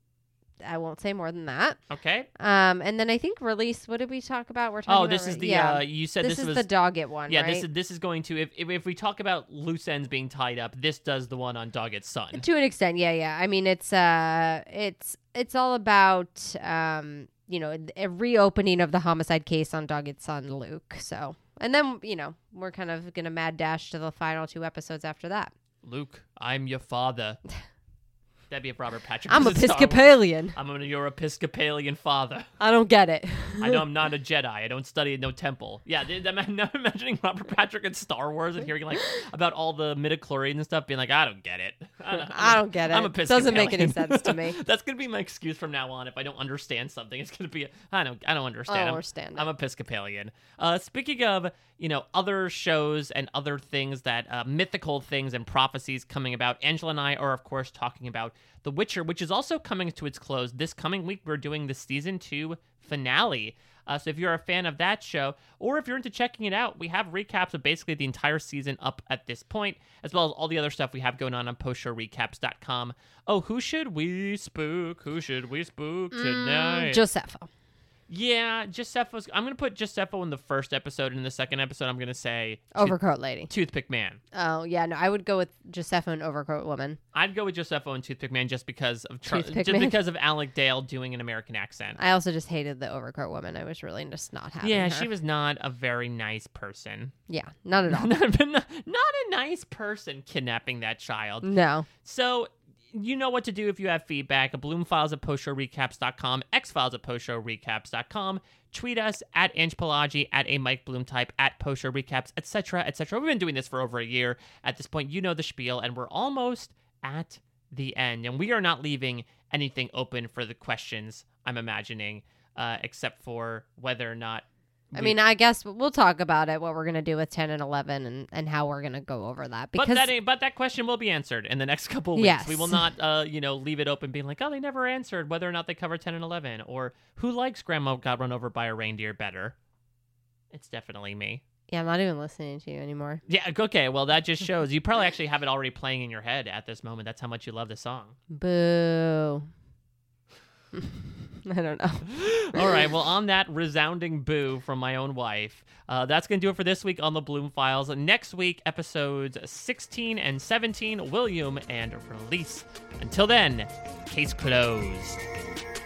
I won't say more than that. Okay. Um, and then I think Release, what did we talk about? We're talking Oh, about this is the, yeah. uh, you said this, this, is was... the Doggett one, Yeah, right? this is this is going to, if, if if we talk about loose ends being tied up, this does the one on Doggett's son. To an extent, yeah, yeah. I mean, it's, uh, it's, it's all about, um, you know, a reopening of the homicide case on Doggett's son, Luke, so... And then, you know, we're kind of going to mad dash to the final two episodes after that. Luke, I'm your father. That'd be if Robert Patrick I'm was in Star Wars. Episcopalian. I'm a, your Episcopalian father. I don't get it. I know I'm not a Jedi. I don't study at no temple. Yeah, I'm now imagining Robert Patrick in Star Wars and hearing like about all the midichlorians and stuff, being like, I don't get it. I don't, I don't get it. I'm Episcopalian. Doesn't make any sense to me. That's gonna be my excuse from now on. If I don't understand something, it's gonna be, a, I don't, I don't understand. I don't I'm, understand. I'm Episcopalian. Uh, speaking of, you know, other shows and other things that uh, mythical things and prophecies coming about, Angela and I are of course talking about The Witcher, which is also coming to its close. This coming week, we're doing the season two finale. Uh, so if you're a fan of that show, or if you're into checking it out, we have recaps of basically the entire season up at this point, as well as all the other stuff we have going on on post show recaps dot com. Oh, who should we spook? Who should we spook tonight? Mm, Josepha. Yeah, Josepha's. I'm going to put Josepha in the first episode, and in the second episode, I'm going to say Overcoat Lady. Toothpick Man. Oh, yeah, no, I would go with Josepha and Overcoat Woman. I'd go with Josepha and Toothpick Man just because of Char- Toothpick just Man. because of Alec Dale doing an American accent. I also just hated the Overcoat Woman. I was really just not having Yeah, her. she was not a very nice person. Yeah, not at all. not, not a nice person kidnapping that child. No. So you know what to do if you have feedback. Bloomfiles at post show recaps dot com, Xfiles at post show recaps dot com. Tweet us at Ange Pelagi, at a Mike Bloom type, at post show recaps, et cetera, et cetera. We've been doing this for over a year. At this point, you know the spiel, and we're almost at the end. And we are not leaving anything open for the questions, I'm imagining, uh, except for whether or not I mean, I guess we'll talk about it, what we're going to do with ten and eleven and, and how we're going to go over that. Because but that ain't, but that question will be answered in the next couple of weeks. Yes. We will not, uh, you know, leave it open being like, oh, they never answered whether or not they cover ten and eleven, or who likes Grandma got run over by a reindeer better. It's definitely me. Yeah, I'm not even listening to you anymore. Yeah, okay, well, that just shows. You probably actually have it already playing in your head at this moment. That's how much you love the song. Boo. I don't know. All right, well, on that resounding boo from my own wife, uh, that's going to do it for this week on the Bloom Files. Next week, episodes sixteen and seventeen, William and Release. Until then, case closed.